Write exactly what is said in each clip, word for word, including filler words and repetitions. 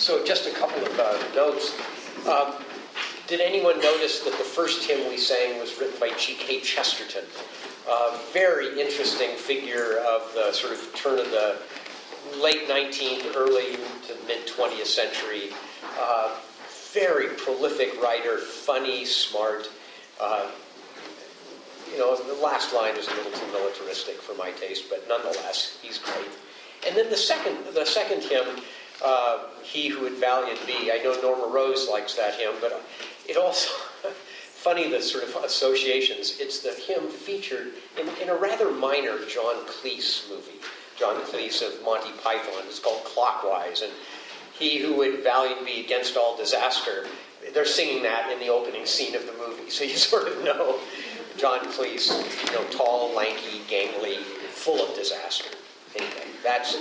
So just a couple of uh, notes. Um, did anyone notice that the first hymn we sang was written by G K Chesterton? Uh, very interesting figure of the sort of turn of the late nineteenth, early to mid-twentieth century. Uh, very prolific writer, funny, smart. Uh, you know, the last line is a little too militaristic for my taste, but nonetheless, he's great. And then the second, the second hymn, uh, He Who Would Valiant Be. I know Norma Rose likes that hymn, but it also, funny the sort of associations. It's the hymn featured in, in a rather minor John Cleese movie. John Cleese of Monty Python. It's called Clockwise. And He Who Would Valiant Be Against All Disaster. They're singing that in the opening scene of the movie. So you sort of know John Cleese, you know, tall, lanky, gangly, full of disaster. Anyway, that's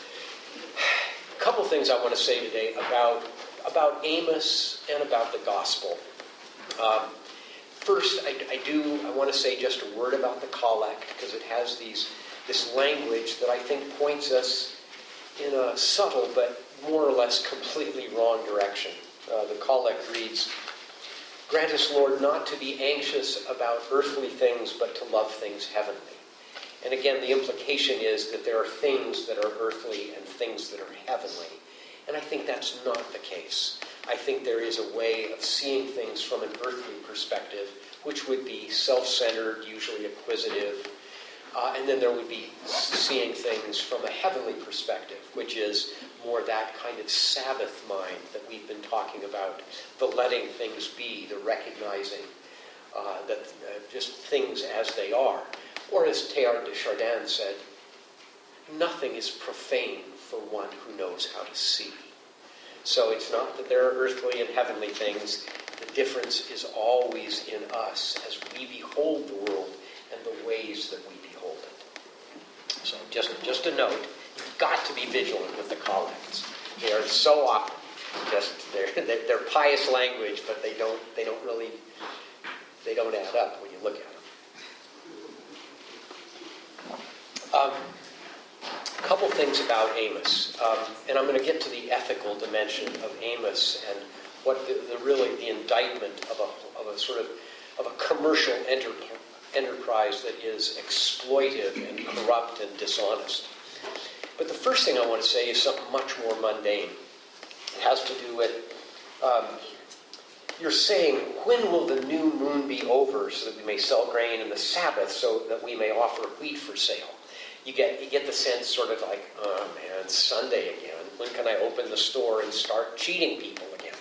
a couple things I want to say today about, about Amos and about the gospel. Um, first, I, I do, I want to say just a word about the collect, because it has these this language that I think points us in a subtle but more or less completely wrong direction. Uh, the collect reads, "Grant us, Lord, not to be anxious about earthly things, but to love things heavenly." And again, the implication is that there are things that are earthly and things that are heavenly. And I think that's not the case. I think there is a way of seeing things from an earthly perspective, which would be self-centered, usually acquisitive. Uh, and then there would be seeing things from a heavenly perspective, which is more that kind of Sabbath mind that we've been talking about, the letting things be, the recognizing uh, that uh, just things as they are. Or as Teilhard de Chardin said, nothing is profane for one who knows how to see. So it's not that there are earthly and heavenly things. The difference is always in us as we behold the world and the ways that we behold it. So just, just a note, you've got to be vigilant with the collects. They are so often just, they're, they're pious language, but they don't, they don't really, they don't add up when you look at them. Um, a couple things about Amos, um, and I'm going to get to the ethical dimension of Amos and what the, the really the indictment of a, of a sort of of a commercial enter, enterprise that is exploitive and corrupt and dishonest. But the first thing I want to say is something much more mundane. It has to do with um, you're saying, when will the new moon be over so that we may sell grain, and the Sabbath so that we may offer wheat for sale? You get you get the sense sort of like, oh man, it's Sunday again. When can I open the store and start cheating people again?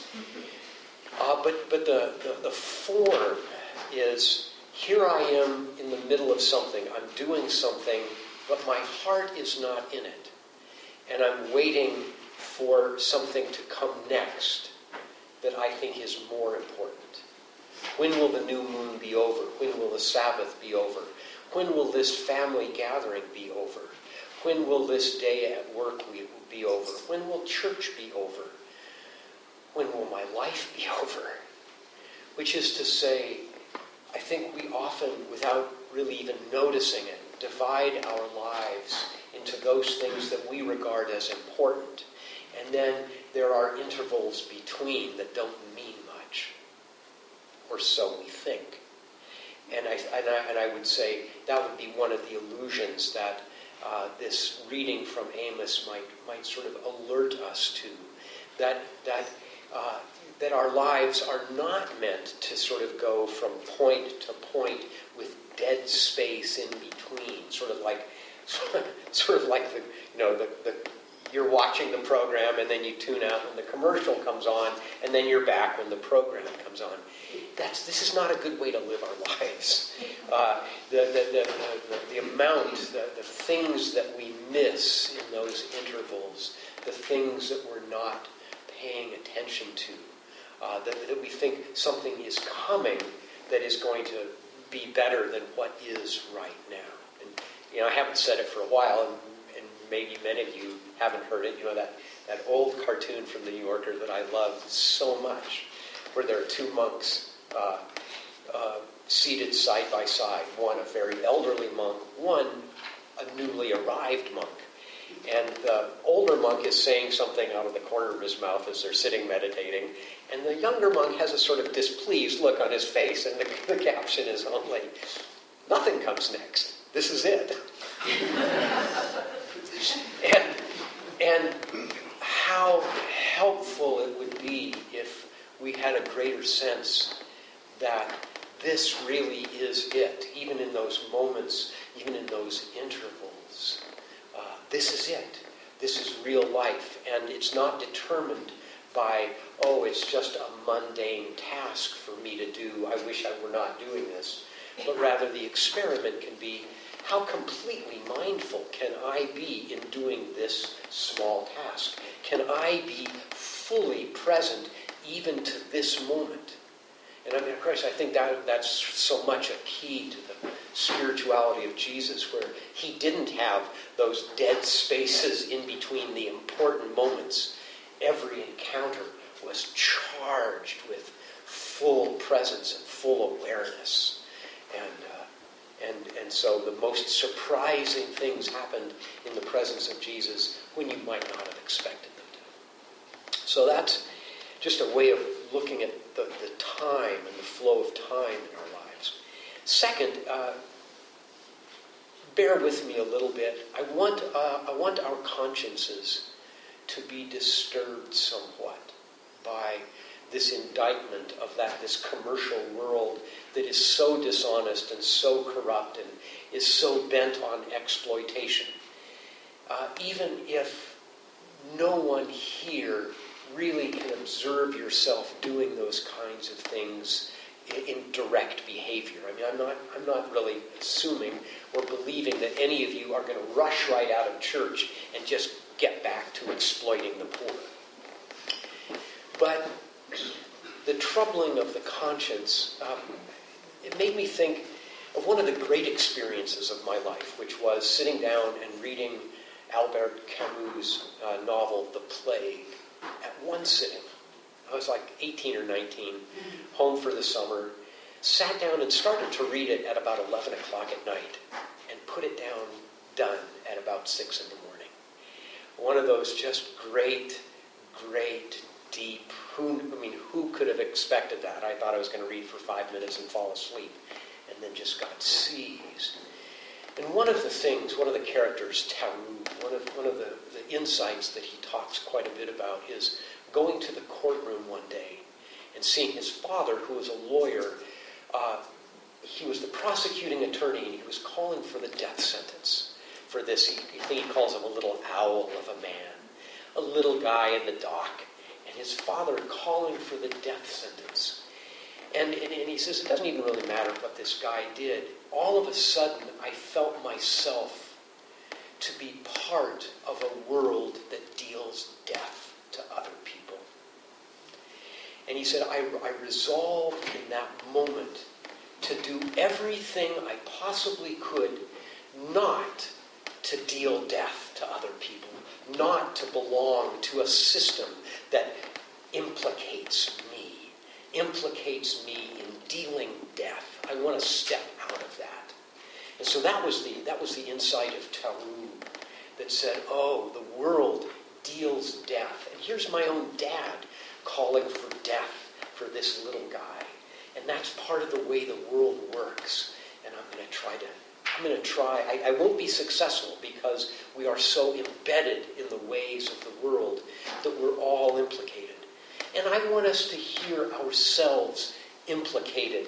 Uh, but but the, the, the form is, here I am in the middle of something. I'm doing something, but my heart is not in it. And I'm waiting for something to come next that I think is more important. When will the new moon be over? When will the Sabbath be over? When will this family gathering be over? When will this day at work be over? When will church be over? When will my life be over? Which is to say, I think we often, without really even noticing it, divide our lives into those things that we regard as important. And then there are intervals between that don't mean much. Or so we think. And I, and I, and I would say that would be one of the illusions that uh, this reading from Amos might might sort of alert us to. That that uh, that our lives are not meant to sort of go from point to point with dead space in between, sort of like sort of like the you know the, the you're watching the program and then you tune out when the commercial comes on, and then you're back when the program comes on. That's this is not a good way to live our lives. Uh, the, the, the, the, the amount, the, the things that we miss in those intervals, the things that we're not paying attention to, uh, that, that we think something is coming that is going to be better than what is right now. And you know, I haven't said it for a while, and, and maybe many of you haven't heard it. You know, that, that old cartoon from the New Yorker that I love so much, where there are two monks uh, uh, seated side by side, one a very elderly monk, one a newly arrived monk. And the older monk is saying something out of the corner of his mouth as they're sitting meditating, and the younger monk has a sort of displeased look on his face, and the, the caption is only, "Nothing comes next. This is it." and, and how helpful it would be if we had a greater sense that this really is it, even in those moments, even in those intervals. Uh, this is it. This is real life, and it's not determined by, oh, it's just a mundane task for me to do. I wish I were not doing this. But rather the experiment can be, how completely mindful can I be in doing this small task? Can I be fully present even to this moment? And I mean, of course, I think that that's so much a key to the spirituality of Jesus, where he didn't have those dead spaces in between the important moments. Every encounter was charged with full presence and full awareness. And, uh, and, and so the most surprising things happened in the presence of Jesus when you might not have expected them to. So that's just a way of looking at the, the time and the flow of time in our lives. Second, uh, bear with me a little bit. I want, uh, I want our consciences to be disturbed somewhat by this indictment of that, this commercial world that is so dishonest and so corrupt and is so bent on exploitation. Uh, even if no one here really can observe yourself doing those kinds of things in, in direct behavior. I mean, I'm not, I'm not really assuming or believing that any of you are going to rush right out of church and just get back to exploiting the poor. But the troubling of the conscience, um, it made me think of one of the great experiences of my life, which was sitting down and reading Albert Camus' uh, novel, The Plague, at one sitting. I was like eighteen or nineteen, home for the summer, sat down and started to read it at about eleven o'clock at night, and put it down, done, at about six in the morning. One of those just great, great, deep, who, I mean, who could have expected that? I thought I was going to read for five minutes and fall asleep, and then just got seized. And one of the things, one of the characters, Tarou, one of, one of the, the insights that he talks quite a bit about is going to the courtroom one day and seeing his father, who was a lawyer. Uh, he was the prosecuting attorney, and he was calling for the death sentence for this. He, I think he calls him a little owl of a man, a little guy in the dock, and his father calling for the death sentence. And, and, and he says, it doesn't even really matter what this guy did. All of a sudden, I felt myself to be part of a world that deals death to other people. And he said, I, I resolved in that moment to do everything I possibly could not to deal death to other people, not to belong to a system that implicates me, implicates me in dealing death. I want to step out of that. And so that was the that was the insight of Tarou that said, oh, the world deals death. And here's my own dad calling for death for this little guy. And that's part of the way the world works. And I'm going to try to, I'm going to try, I, I won't be successful because we are so embedded in the ways of the world that we're all implicated. And I want us to hear ourselves implicated.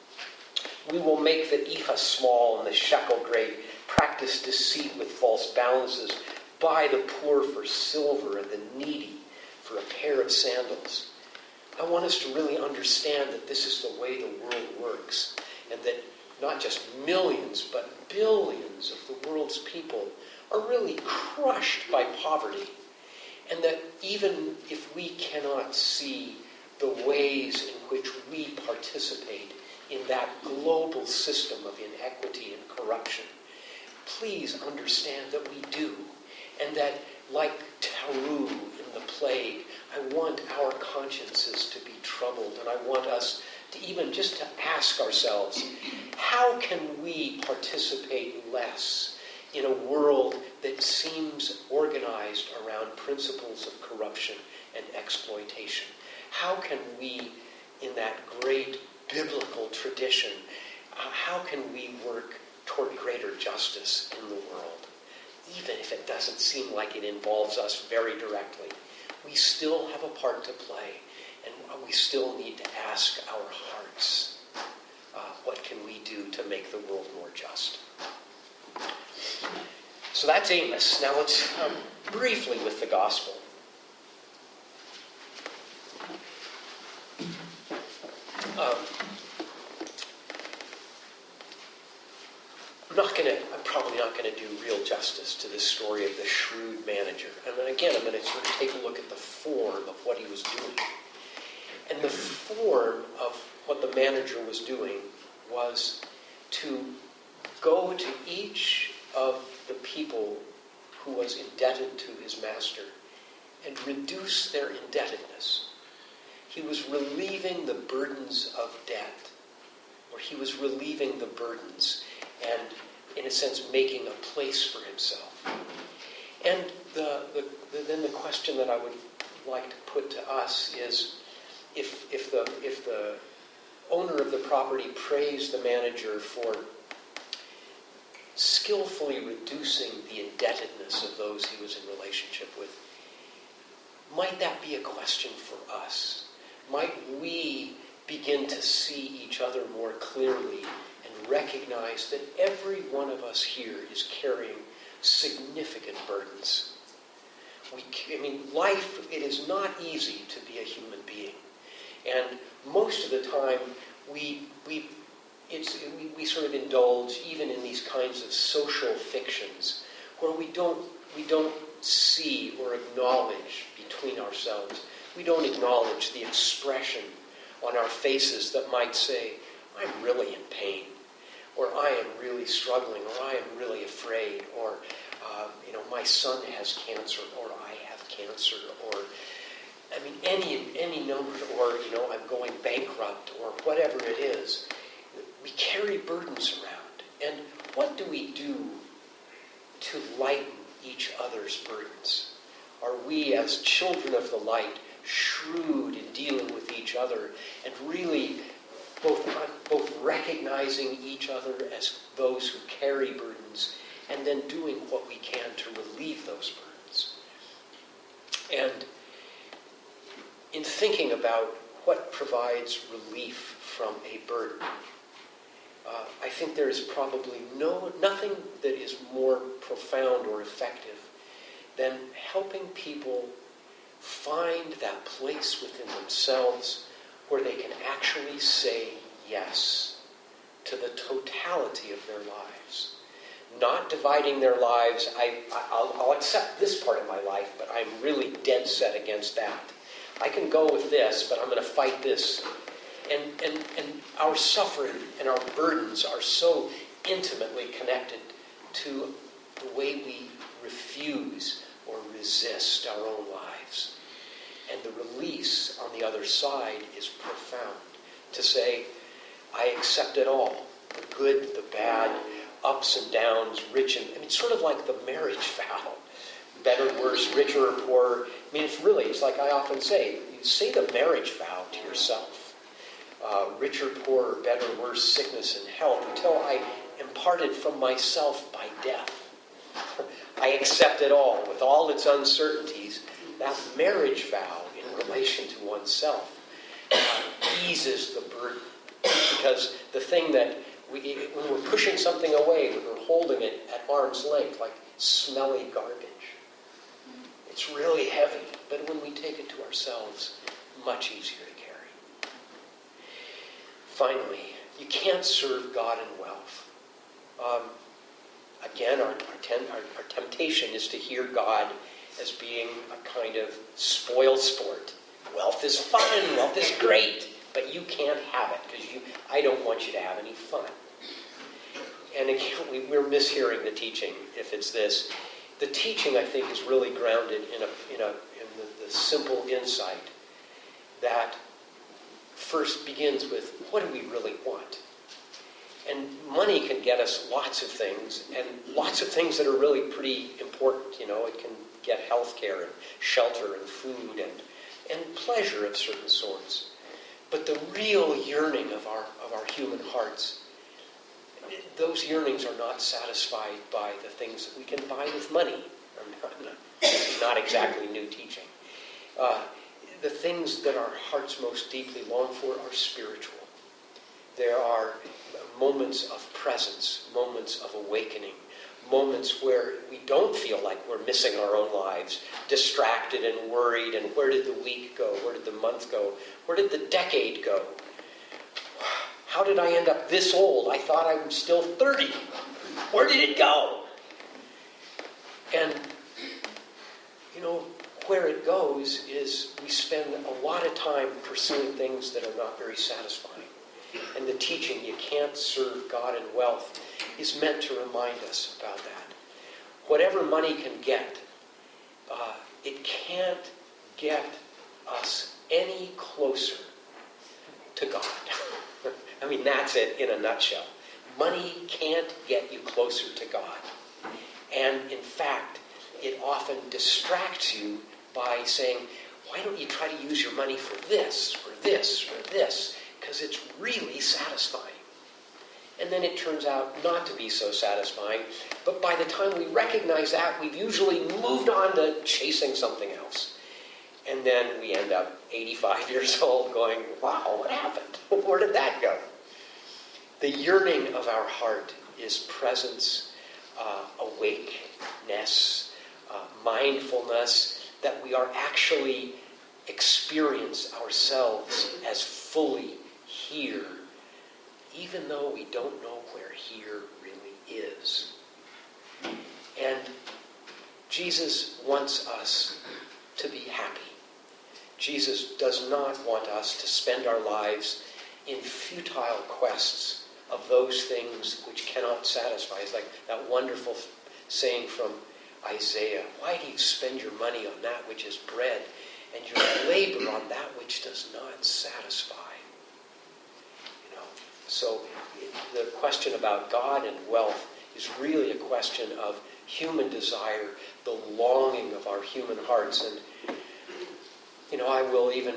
We will make the ephah small and the shekel great, practice deceit with false balances, buy the poor for silver and the needy for a pair of sandals. I want us to really understand that this is the way the world works, and that not just millions, but billions of the world's people are really crushed by poverty. And that even if we cannot see the ways in which we participate in that global system of inequity and corruption, please understand that we do. And that, like Tarou in The Plague, I want our consciences to be troubled. And I want us to even just to ask ourselves, how can we participate less in a world that seems organized around principles of corruption and exploitation? How can we, in that great biblical tradition, uh, how can we work toward greater justice in the world? Even if it doesn't seem like it involves us very directly, we still have a part to play, and we still need to ask our hearts, uh, what can we do to make the world more just? So that's Amos. Now let's um, briefly with the gospel. Um, I'm not going to. I'm probably not going to do real justice to this story of the shrewd manager. And then again, I'm going to sort of take a look at the form of what he was doing. And the form of what the manager was doing was to go to each of the people who was indebted to his master and reduce their indebtedness. He was relieving the burdens of debt, or he was relieving the burdens and, in a sense, making a place for himself. And the, the, the, then the question that I would like to put to us is, if, if, the, if the owner of the property praised the manager for skillfully reducing the indebtedness of those he was in relationship with, might that be a question for us? Might we begin to see each other more clearly and recognize that every one of us here is carrying significant burdens? We, I mean, life, it is not easy to be a human being. And most of the time, we we it's we, we sort of indulge even in these kinds of social fictions where we don't we don't see or acknowledge between ourselves. We don't acknowledge the expression on our faces that might say, "I'm really in pain," or "I am really struggling," or "I am really afraid," or uh, you know, "My son has cancer," or "I have cancer," or I mean, any any number, or, you know, "I'm going bankrupt," or whatever it is. We carry burdens around. And what do we do to lighten each other's burdens? Are we, as children of the light, shrewd in dealing with each other and really both, both recognizing each other as those who carry burdens and then doing what we can to relieve those burdens? And in thinking about what provides relief from a burden, uh, I think there is probably no nothing that is more profound or effective than helping people find that place within themselves where they can actually say yes to the totality of their lives. Not dividing their lives. I, I'll, I'll accept this part of my life, but I'm really dead set against that. I can go with this, but I'm going to fight this. And, and, and our suffering and our burdens are so intimately connected to the way we refuse or resist our own lives. And the release on the other side is profound. To say, I accept it all. The good, the bad, ups and downs, rich and... I mean, it's sort of like the marriage vow. Better, worse, richer or poorer. I mean, it's really, it's like I often say, you say the marriage vow to yourself. Uh, richer, poorer, better, worse, sickness and health, until I am parted from myself by death. I accept it all with all its uncertainties. That marriage vow in relation to oneself uh, eases the burden. Because the thing that, we, when we're pushing something away, when we're holding it at arm's length, like smelly garbage, it's really heavy. But when we take it to ourselves, much easier to carry. Finally, you can't serve God in wealth. Um, again, our, our, ten, our, our temptation is to hear God as being a kind of spoil sport. Wealth is fun, wealth is great, but you can't have it because you. I don't want you to have any fun. And again, we, we're mishearing the teaching if it's this. The teaching, I think, is really grounded in a in a in the, the simple insight that first begins with, what do we really want? And money can get us lots of things, and lots of things that are really pretty important. You know, it can get health care and shelter and food and, and pleasure of certain sorts. But the real yearning of our of our human hearts, those yearnings are not satisfied by the things that we can buy with money. I'm not, I'm not, this is not exactly new teaching. Uh, the things that our hearts most deeply long for are spiritual. There are moments of presence, moments of awakening, moments where we don't feel like we're missing our own lives, distracted and worried, and where did the week go? Where did the month go? Where did the decade go? How did I end up this old? I thought I was still thirty. Where did it go? And, you know, where it goes is we spend a lot of time pursuing things that are not very satisfying. And the teaching, you can't serve God in wealth, is meant to remind us about that. Whatever money can get, uh, it can't get us any closer to God. I mean, that's it in a nutshell. Money can't get you closer to God. And in fact, it often distracts you by saying, why don't you try to use your money for this, or this, or this? Because it's really satisfying. And then it turns out not to be so satisfying. But by the time we recognize that, we've usually moved on to chasing something else. And then we end up eighty-five years old going, wow, what happened? Where did that go? The yearning of our heart is presence, uh, awakeness, uh, mindfulness, that we are actually experience ourselves as fully here, even though we don't know where here really is. And Jesus wants us to be happy. Jesus does not want us to spend our lives in futile quests of those things which cannot satisfy. It's like that wonderful saying from Isaiah, why do you spend your money on that which is bread, and your labor on that which does not satisfy? You know, so the question about God and wealth is really a question of human desire, the longing of our human hearts. And, you know, I will even,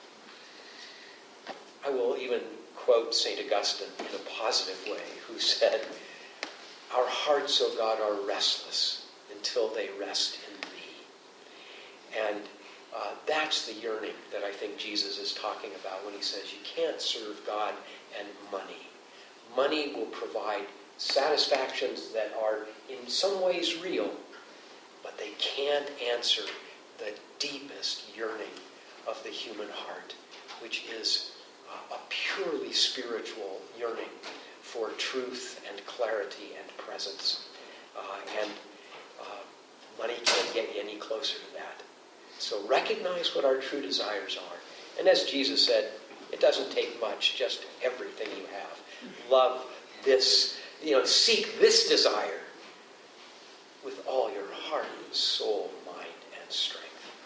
I will even quote Saint Augustine in a positive way, who said, our hearts, O God, are restless until they rest in thee. And uh, that's the yearning that I think Jesus is talking about when he says you can't serve God and money. Money will provide satisfactions that are in some ways real, but they can't answer the deepest yearning of the human heart, which is uh, a purely spiritual yearning for truth and clarity and presence. Uh, and uh, money can't get you any closer to that. So recognize what our true desires are. And as Jesus said, it doesn't take much, just everything you have. Love this, you know, seek this desire with all your heart, soul, mind, and strength.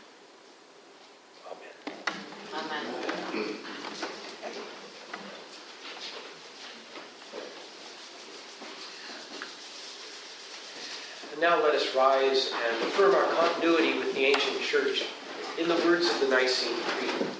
Amen. Amen. And now let us rise and affirm our continuity with the ancient church in the words of the Nicene Creed.